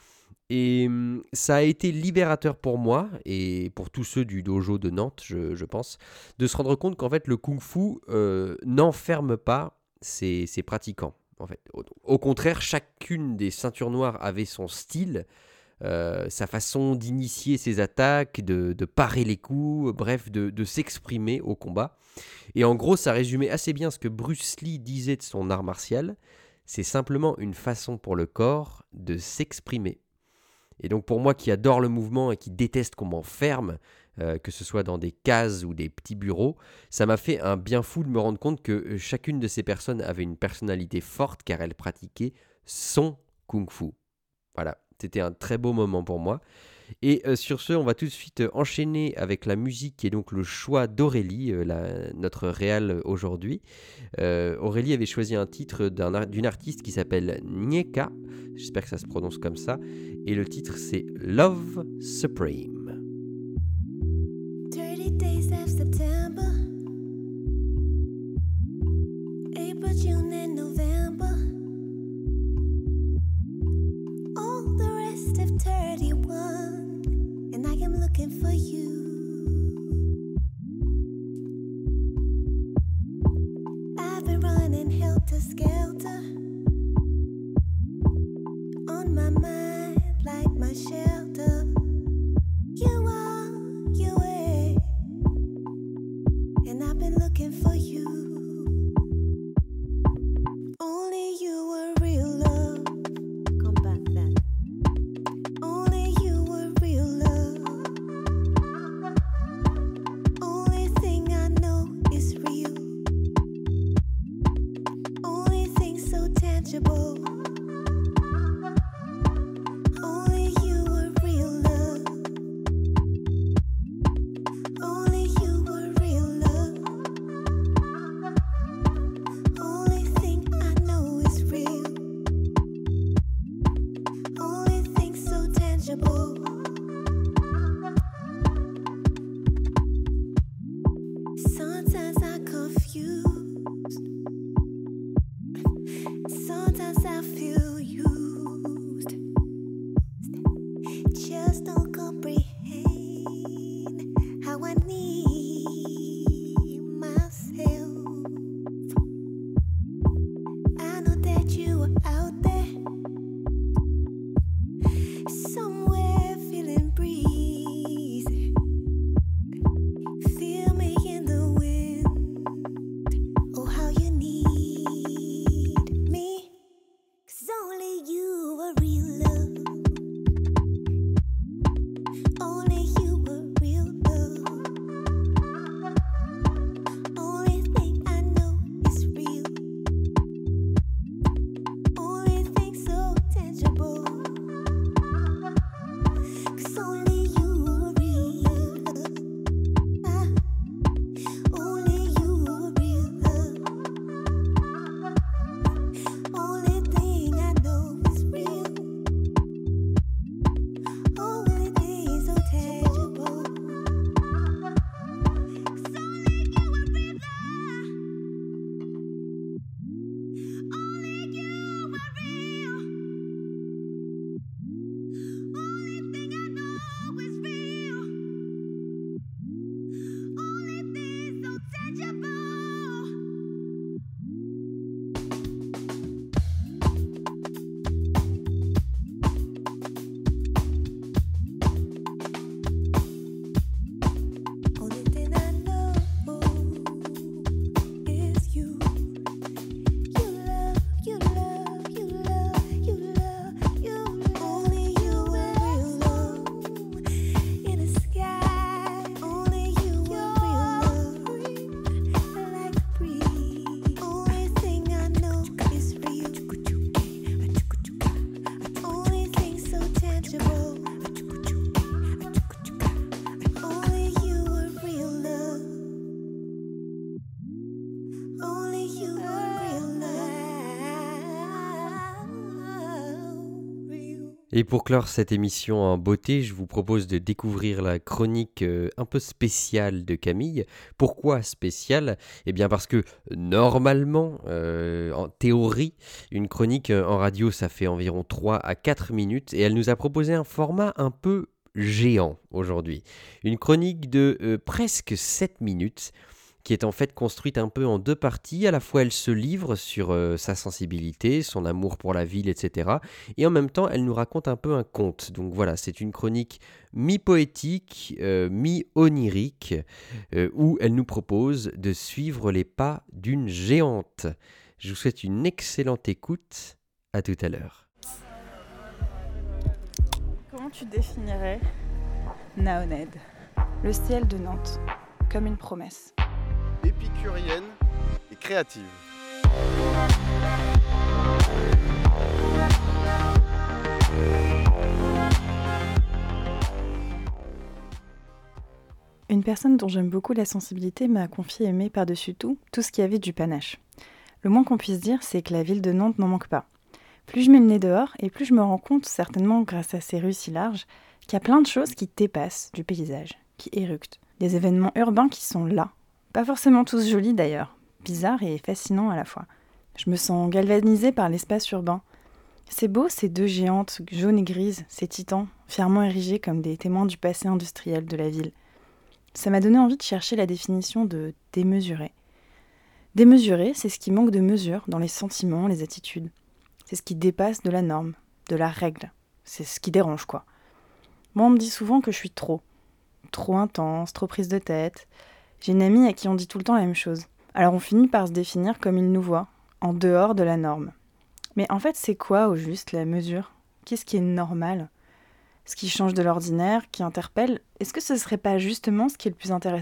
Et hum, ça a été libérateur pour moi et pour tous ceux du dojo de Nantes, je, je pense, de se rendre compte qu'en fait le kung-fu euh, n'enferme pas ses, ses pratiquants. En fait. Au, au contraire, chacune des ceintures noires avait son style, euh, sa façon d'initier ses attaques, de, de parer les coups, bref, de, de s'exprimer au combat. Et en gros, ça résumait assez bien ce que Bruce Lee disait de son art martial. C'est simplement une façon pour le corps de s'exprimer. Et donc pour moi qui adore le mouvement et qui déteste qu'on m'enferme, euh, que ce soit dans des cases ou des petits bureaux, ça m'a fait un bien fou de me rendre compte que chacune de ces personnes avait une personnalité forte car elle pratiquait son kung-fu. Voilà, c'était un très beau moment pour moi. Et euh, sur ce, on va tout de suite euh, enchaîner avec la musique qui est donc le choix d'Aurélie, euh, la, notre réal aujourd'hui. Euh, Aurélie avait choisi un titre d'un, d'une artiste qui s'appelle Nyeka, j'espère que ça se prononce comme ça, et le titre c'est Love Supreme. thirty days of September, April, June, and November. All the rest of thirty-one, and I am looking for you. I've been running helter skelter, on my mind like my shelter. You are, you ain't, and I've been looking for you. Only you were real love. Come back then. Only you were real love. Only thing I know is real. Only thing so tangible. Only you were real love. Only you were real love. Only thing I know is real. Only thing so tangible. Sometimes I confused. Sometimes I feel used. Just don't comprehend how I need myself. I know that you are out there, somewhere feeling breeze. Feel me in the wind. Oh, how you need me. 'Cause only you are real love. Only Et pour clore cette émission en beauté, je vous propose de découvrir la chronique euh, un peu spéciale de Camille. Pourquoi spéciale ? Eh bien parce que normalement, euh, en théorie, une chronique euh, en radio, ça fait environ trois à quatre minutes et elle nous a proposé un format un peu géant aujourd'hui. Une chronique de euh, presque sept minutes qui est en fait construite un peu en deux parties. À la fois, elle se livre sur euh, sa sensibilité, son amour pour la ville, et cetera. Et en même temps, elle nous raconte un peu un conte. Donc voilà, c'est une chronique mi-poétique, euh, mi-onirique, euh, où elle nous propose de suivre les pas d'une géante. Je vous souhaite une excellente écoute. À tout à l'heure. Comment tu définirais Naoned, le ciel de Nantes, comme une promesse? Épicurienne et créative. Une personne dont j'aime beaucoup la sensibilité m'a confié aimer par-dessus tout tout ce qui avait du panache. Le moins qu'on puisse dire, c'est que la ville de Nantes n'en manque pas. Plus je mets le nez dehors, et plus je me rends compte, certainement grâce à ces rues si larges, qu'il y a plein de choses qui dépassent du paysage, qui éructent. Des événements urbains qui sont là. Pas forcément tous jolis d'ailleurs, bizarres et fascinants à la fois. Je me sens galvanisée par l'espace urbain. C'est beau ces deux géantes, jaunes et grises, ces titans, fièrement érigés comme des témoins du passé industriel de la ville. Ça m'a donné envie de chercher la définition de démesuré. Démesuré, c'est ce qui manque de mesure dans les sentiments, les attitudes. C'est ce qui dépasse de la norme, de la règle. C'est ce qui dérange, quoi. Moi, on me dit souvent que je suis trop. Trop intense, trop prise de tête. J'ai une amie à qui on dit tout le temps la même chose. Alors on finit par se définir comme il nous voit, en dehors de la norme. Mais en fait, c'est quoi au juste la mesure ? Qu'est-ce qui est normal ? Ce qui change de l'ordinaire, qui interpelle, est-ce que ce serait pas justement ce qui est le plus intéressant ?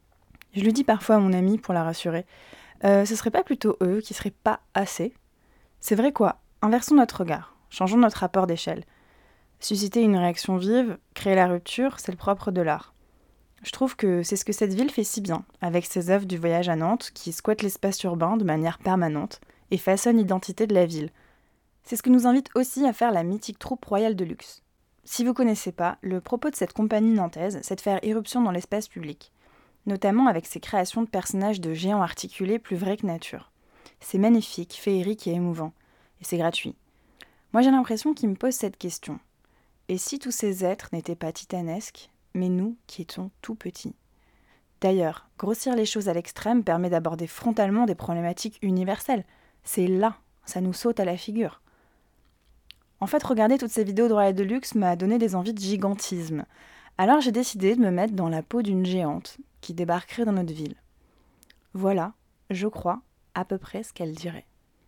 Je lui dis parfois à mon amie pour la rassurer, euh, ce serait pas plutôt eux qui seraient pas assez ? C'est vrai quoi ? Inversons notre regard, changeons notre rapport d'échelle. Susciter une réaction vive, créer la rupture, c'est le propre de l'art. Je trouve que c'est ce que cette ville fait si bien, avec ses œuvres du voyage à Nantes, qui squattent l'espace urbain de manière permanente et façonnent l'identité de la ville. C'est ce que nous invite aussi à faire la mythique troupe royale de luxe. Si vous ne connaissez pas, le propos de cette compagnie nantaise, c'est de faire irruption dans l'espace public, notamment avec ses créations de personnages de géants articulés plus vrais que nature. C'est magnifique, féerique et émouvant, et c'est gratuit. Moi j'ai l'impression qu'ils me posent cette question. Et si tous ces êtres n'étaient pas titanesques, mais nous qui étions tout petits. D'ailleurs, grossir les choses à l'extrême permet d'aborder frontalement des problématiques universelles. C'est là, ça nous saute à la figure. En fait, regarder toutes ces vidéos de royaume de luxe m'a donné des envies de gigantisme. Alors j'ai décidé de me mettre dans la peau d'une géante qui débarquerait dans notre ville. Voilà, je crois, à peu près ce qu'elle dirait.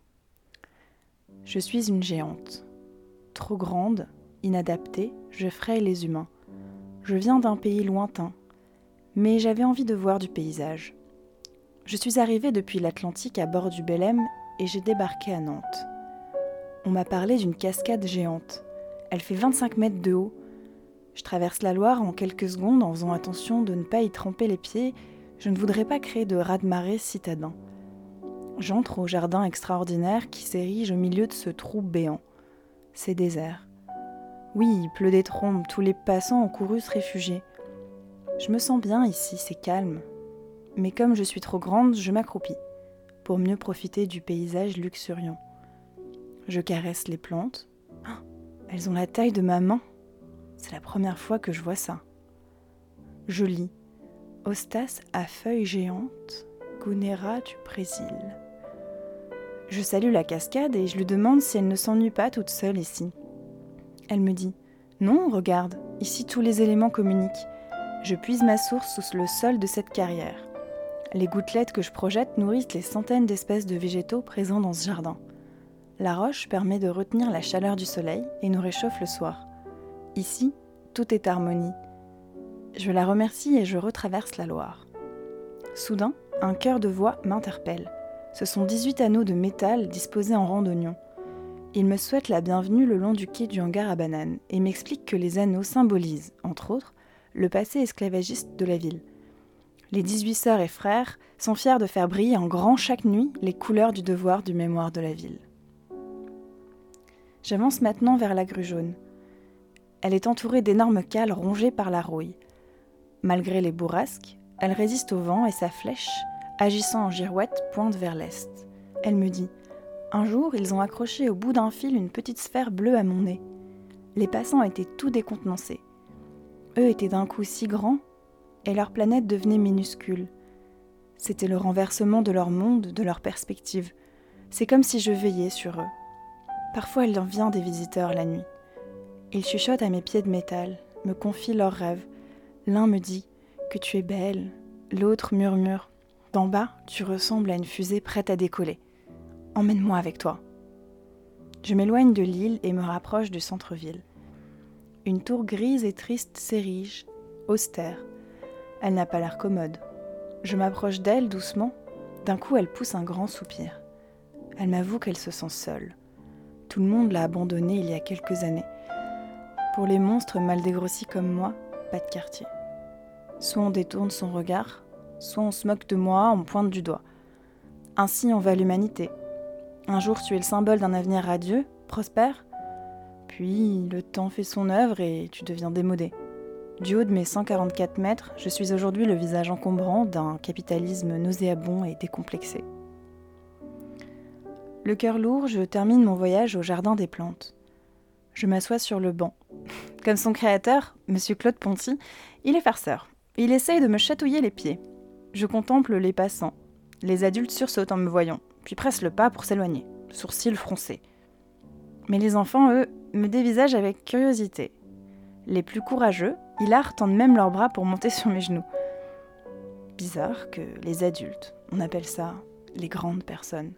Je suis une géante. Trop grande, inadaptée, je fraye les humains. Je viens d'un pays lointain, mais j'avais envie de voir du paysage. Je suis arrivée depuis l'Atlantique à bord du Belém et j'ai débarqué à Nantes. On m'a parlé d'une cascade géante. Elle fait vingt-cinq mètres de haut. Je traverse la Loire en quelques secondes en faisant attention de ne pas y tremper les pieds. Je ne voudrais pas créer de raz-de-marée citadin. J'entre au jardin extraordinaire qui s'érige au milieu de ce trou béant. C'est désert. Oui, il pleut des trombes, tous les passants ont couru se réfugier. Je me sens bien ici, c'est calme. Mais comme je suis trop grande, je m'accroupis, pour mieux profiter du paysage luxuriant. Je caresse les plantes. Oh, elles ont la taille de ma main. C'est la première fois que je vois ça. Je lis « Ostas à feuilles géantes, Gunera du Brésil ». Je salue la cascade et je lui demande si elle ne s'ennuie pas toute seule ici. Elle me dit « Non, regarde, ici tous les éléments communiquent. Je puise ma source sous le sol de cette carrière. Les gouttelettes que je projette nourrissent les centaines d'espèces de végétaux présents dans ce jardin. La roche permet de retenir la chaleur du soleil et nous réchauffe le soir. Ici, tout est harmonie. Je la remercie et je retraverse la Loire. Soudain, un chœur de voix m'interpelle. Ce sont dix-huit anneaux de métal disposés en rang d'oignons. Il me souhaite la bienvenue le long du quai du hangar à bananes et m'explique que les anneaux symbolisent, entre autres, le passé esclavagiste de la ville. Les dix-huit sœurs et frères sont fiers de faire briller en grand chaque nuit les couleurs du devoir du mémoire de la ville. J'avance maintenant vers la grue jaune. Elle est entourée d'énormes cales rongées par la rouille. Malgré les bourrasques, elle résiste au vent et sa flèche, agissant en girouette, pointe vers l'est. Elle me dit « Un jour, ils ont accroché au bout d'un fil une petite sphère bleue à mon nez. Les passants étaient tout décontenancés. Eux étaient d'un coup si grands, et leur planète devenait minuscule. C'était le renversement de leur monde, de leur perspective. C'est comme si je veillais sur eux. Parfois, il en vient des visiteurs la nuit. Ils chuchotent à mes pieds de métal, me confient leurs rêves. L'un me dit que tu es belle, l'autre murmure « D'en bas, tu ressembles à une fusée prête à décoller. Emmène-moi avec toi. » Je m'éloigne de l'île et me rapproche du centre-ville. Une tour grise et triste s'érige, austère. Elle n'a pas l'air commode. Je m'approche d'elle doucement. D'un coup, elle pousse un grand soupir. Elle m'avoue qu'elle se sent seule. Tout le monde l'a abandonnée il y a quelques années. Pour les monstres mal dégrossis comme moi, pas de quartier. Soit on détourne son regard, soit on se moque de moi, on me pointe du doigt. Ainsi on va l'humanité. Un jour tu es le symbole d'un avenir radieux, prospère, puis le temps fait son œuvre et tu deviens démodé. Du haut de mes cent quarante-quatre mètres, je suis aujourd'hui le visage encombrant d'un capitalisme nauséabond et décomplexé. Le cœur lourd, je termine mon voyage au Jardin des Plantes. Je m'assois sur le banc. Comme son créateur, Monsieur Claude Ponty, il est farceur. Il essaye de me chatouiller les pieds. Je contemple les passants. Les adultes sursautent en me voyant, puis pressent le pas pour s'éloigner, sourcils froncés. Mais les enfants, eux, me dévisagent avec curiosité. Les plus courageux, hilares, tendent même leurs bras pour monter sur mes genoux. Bizarre que les adultes, on appelle ça les grandes personnes.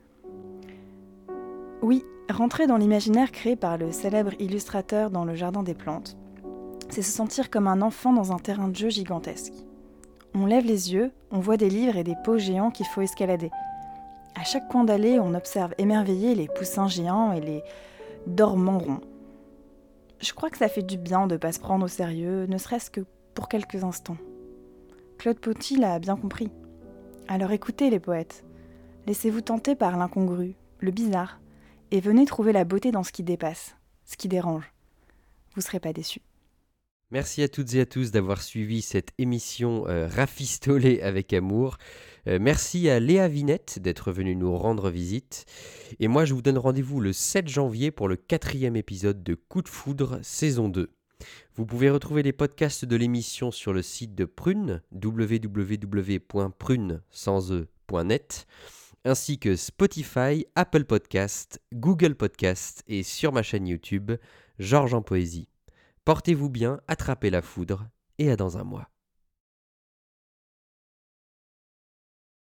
Oui, rentrer dans l'imaginaire créé par le célèbre illustrateur dans le Jardin des Plantes, c'est se sentir comme un enfant dans un terrain de jeu gigantesque. On lève les yeux, on voit des livres et des pots géants qu'il faut escalader. À chaque coin d'allée, on observe émerveillé les poussins géants et les dormants ronds. Je crois que ça fait du bien de ne pas se prendre au sérieux, ne serait-ce que pour quelques instants. Claude Ponty l'a bien compris. Alors écoutez les poètes. Laissez-vous tenter par l'incongru, le bizarre, et venez trouver la beauté dans ce qui dépasse, ce qui dérange. Vous ne serez pas déçus. Merci à toutes et à tous d'avoir suivi cette émission euh, rafistolée avec amour. Euh, merci à Léa Vinette d'être venue nous rendre visite. Et moi, je vous donne rendez-vous le sept janvier pour le quatrième épisode de Coup de Foudre, saison deux. Vous pouvez retrouver les podcasts de l'émission sur le site de Prune, w w w point prune sans e point net, ainsi que Spotify, Apple Podcast, Google Podcast et sur ma chaîne YouTube, Georges en Poésie. Portez-vous bien, attrapez la foudre et à dans un mois.